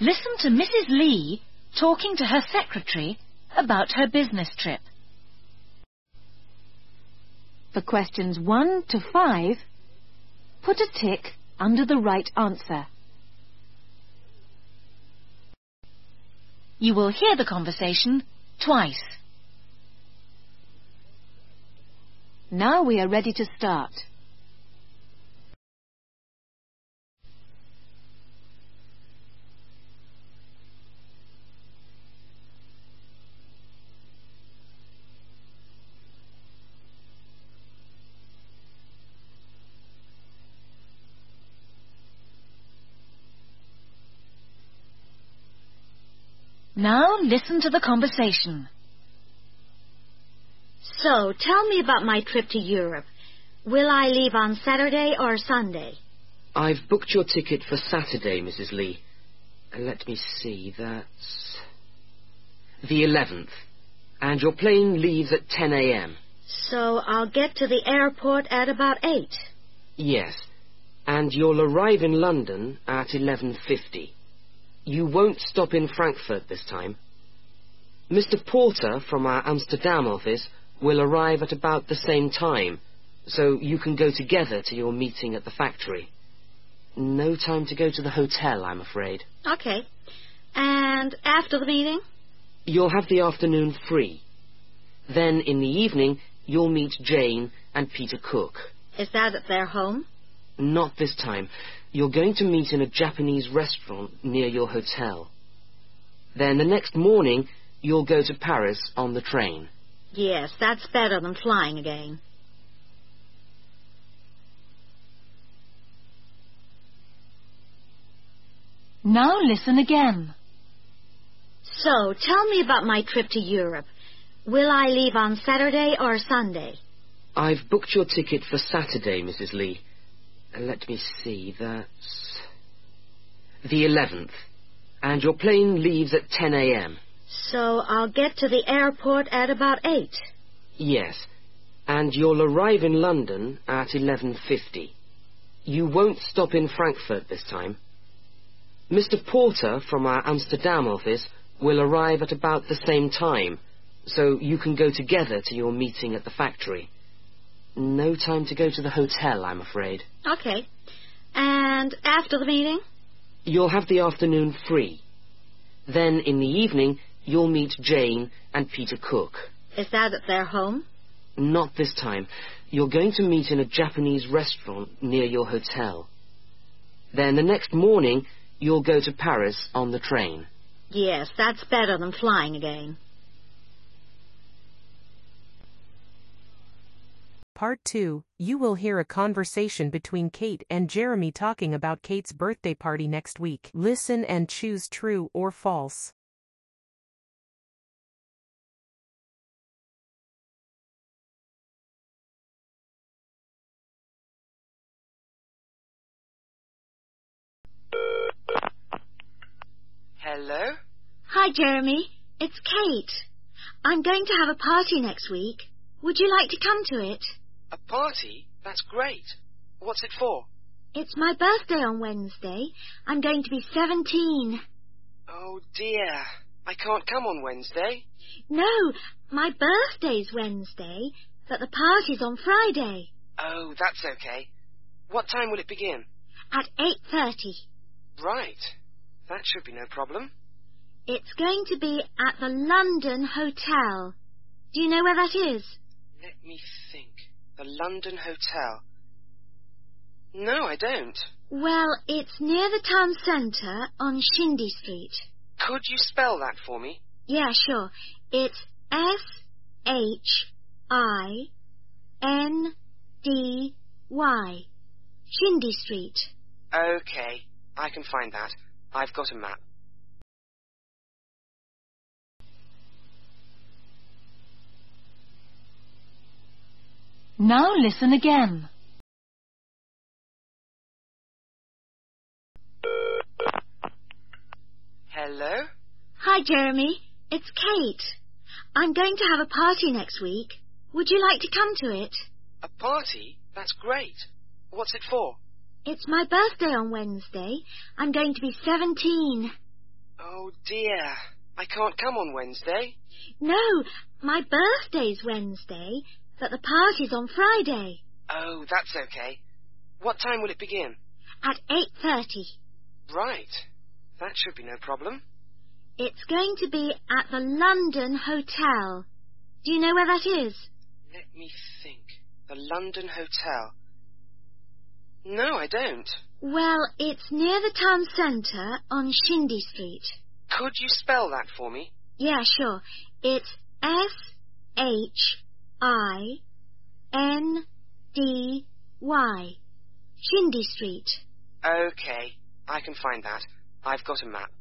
Listen to Mrs. Lee talking to her secretary about her business trip. For questions 1 to 5, put a tick under the right answer. You will hear the conversation twice. Now we are ready to start. Now listen to the conversation. So, tell me about my trip to Europe. Will I leave on Saturday or Sunday? I've booked your ticket for Saturday, Mrs. Lee. Let me see, that's the 11th. And your plane leaves at 10 a.m. So I'll get to the airport at about 8. Yes, and you'll arrive in London at 11:50. You won't stop in Frankfurt this time. Mr. Porter from our Amsterdam office will arrive at about the same time, so you can go together to your meeting at the factory. No time to go to the hotel, I'm afraid. Okay. And after the meeting? You'll have the afternoon free. Then in the evening, you'll meet Jane and Peter Cook. Is that at their home? Not this time. You're going to meet in a Japanese restaurant near your hotel. Then the next morning, you'll go to Paris on the train. Yes, that's better than flying again. Now listen again. So, tell me about my trip to Europe. Will I leave on Saturday or Sunday? I've booked your ticket for Saturday, Mrs. Lee. Let me see, that's the 11th. And your plane leaves at 10 a.m. So I'll get to the airport at about 8. Yes, and you'll arrive in London at 11:50. You won't stop in Frankfurt this time. Mr. Porter from our Amsterdam office will arrive at about the same time, so you can go together to your meeting at the factory. No time to go to the hotel, I'm afraid. Okay. And after the meeting? You'll have the afternoon free. Then in the evening, you'll meet Jane and Peter Cook. Is that at their home? Not this time. You're going to meet in a Japanese restaurant near your hotel. Then the next morning, you'll go to Paris on the train. Yes, that's better than flying again. Part 2, you will hear a conversation between Kate and Jeremy talking about Kate's birthday party next week. Listen and choose true or false. Hello? Hi, Jeremy. It's Kate. I'm going to have a party next week. Would you like to come to it? A party? That's great. What's it for? It's my birthday on Wednesday. I'm going to be 17. Oh, dear. I can't come on Wednesday. No, my birthday's Wednesday, but the party's on Friday. Oh, that's okay. What time will it begin? At 8:30. Right. That should be no problem. It's going to be at the London Hotel. Do you know where that is? Let me think. The London Hotel. No, I don't. Well, it's near the town centre on Shindy Street. Could you spell that for me? Yeah, sure. It's S-H-I-N-D-Y. Shindy Street. Okay, I can find that. I've got a map. Now listen again. Hello? Hi, Jeremy. It's Kate. I'm going to have a party next week. Would you like to come to it? A party? That's great. What's it for? It's my birthday on Wednesday. I'm going to be 17. Oh, dear. I can't come on Wednesday. No, my birthday's Wednesday, but the party's on Friday. Oh, that's okay. What time will it begin? At 8:30. Right. That should be no problem. It's going to be at the London Hotel. Do you know where that is? Let me think. The London Hotel. No, I don't. Well, it's near the town centre on Shindy Street. Could you spell that for me? Yeah, sure. It's Shindy. Shindy Street. Okay, I can find that. I've got a map.